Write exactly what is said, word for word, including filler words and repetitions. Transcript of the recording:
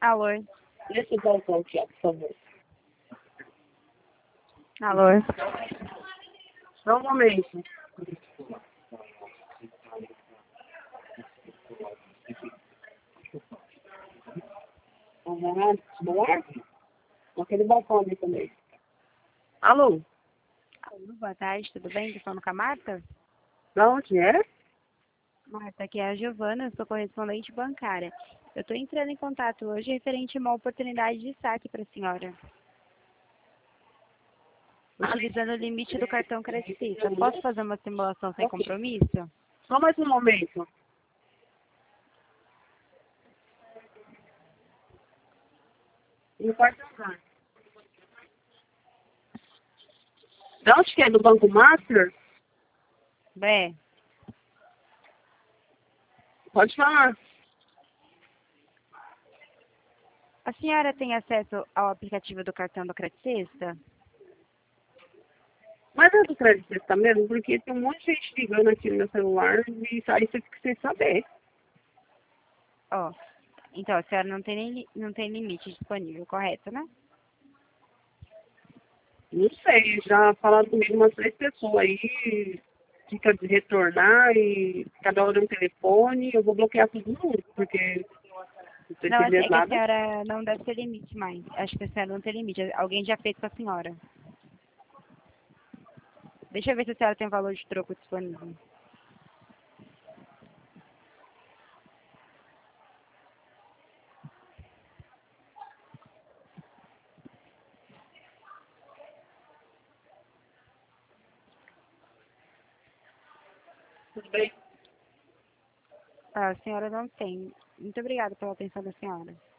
Alô? Nesse balcão aqui, ó, por favor. Alô? Só um momento. Aham, boa? Aquele balcão ali também. Alô? Alô, boa tarde, tudo bem? Tô falando com a Marta? Da onde é? Marta, aqui é a Giovana, eu sou correspondente bancária. Eu estou entrando em contato hoje referente a uma oportunidade de saque para a senhora. Utilizando o limite do cartão creditista. Posso fazer uma simulação sem compromisso? Só mais um momento. No quarto lugar. Da onde que é? Do Banco Master? Bé, Pode falar. a senhora tem acesso ao aplicativo do cartão do creditista? Mas é do crédito sexta mesmo, porque tem um monte de gente ligando aqui no meu celular e aí você fica sem saber. Ó, então a senhora não tem, nem, li- não tem limite disponível, correto, né? Não sei, já falaram comigo umas três pessoas aí, fica de retornar e cada hora um telefone, eu vou bloquear todo mundo, porque não tô Não, é entendendo é que a nada. senhora não deve ter limite mais. Acho que a senhora não tem limite. Alguém já fez com a senhora. Deixa eu ver se a senhora tem valor de troco disponível. Tudo bem? Ah, a senhora não tem. Muito obrigada pela atenção da senhora.